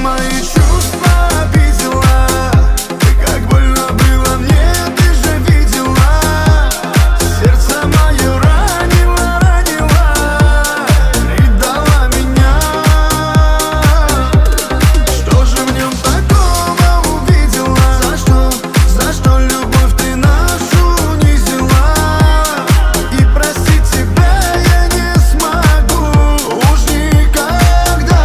мои чувства обидела? Как больно было мне, ты же видела. Сердце мое ранило, ранило, предала меня. Что же в нем такого увидела? За что любовь ты нашу унизила? И простить тебя я не смогу уж никогда.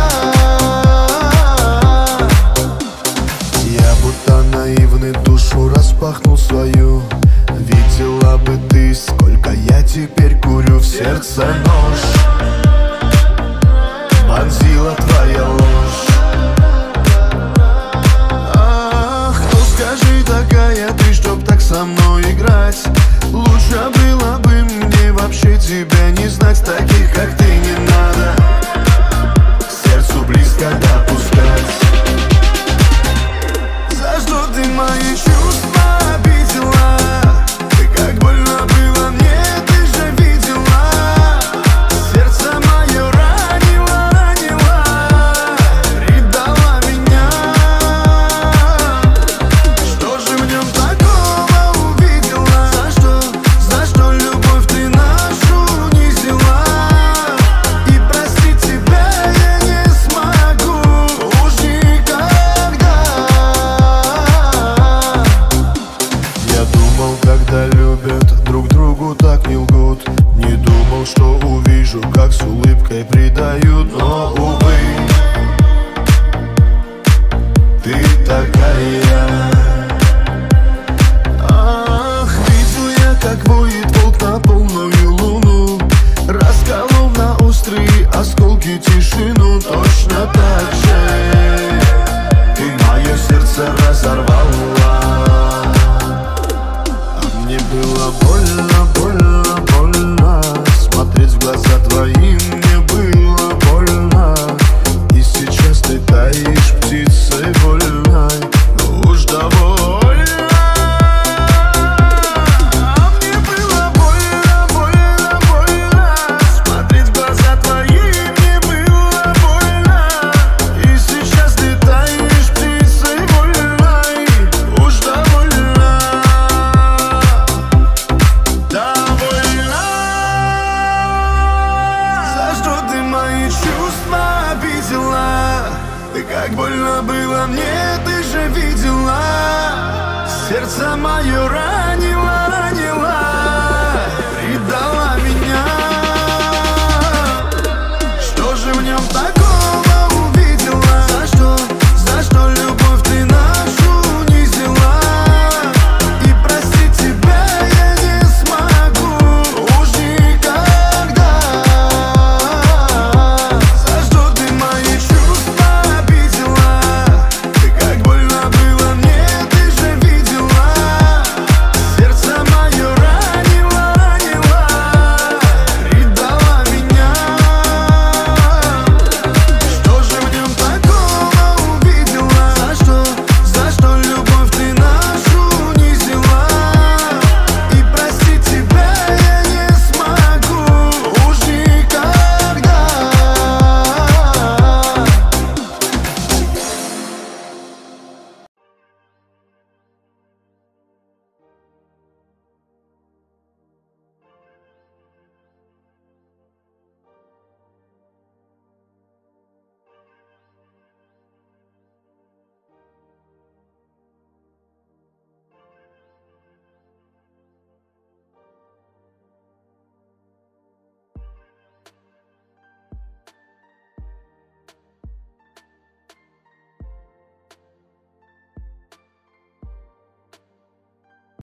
Я будто наивный душу распахнул свою. Видела бы ты, сколько я теперь курю. В сердце нож вонзила твоя ложь. Ах, ну скажи, такая ты, чтоб так со мной играть. Лучше было бы мне вообще тебя не знать. Таких, как ты, не надо к сердцу близко допускать. За что ты мои чувства обидела? Как больно было мне, ты же видела. Сердце мое ранило, ранило, предала меня. Что же в нем такого увидела? За что любовь ты нашу унизила? И простить тебя я не смогу уж никогда. Я думал, когда любят, друг другу так не лгут. Не думал, что увижу, как с улыбкой предают. Но, увы, ты такая. Ах, видел я, как воет волк на полную луну, расколов на острые осколки тишину. Точно так же ты мое сердце разорвала. Мне было больно, больно, больно. Смотреть в глаза твои мне было больно. И сейчас ты таишь птицей вольной. Уж довольно. Мне было больно, больно, больно. Смотреть в глаза твои мне было больно. И сейчас ты таишь птицей вольной. Уж довольно. За что ты мои чувства обидела? Как больно было мне, ты же видела. Сердце мое ранило, ранило.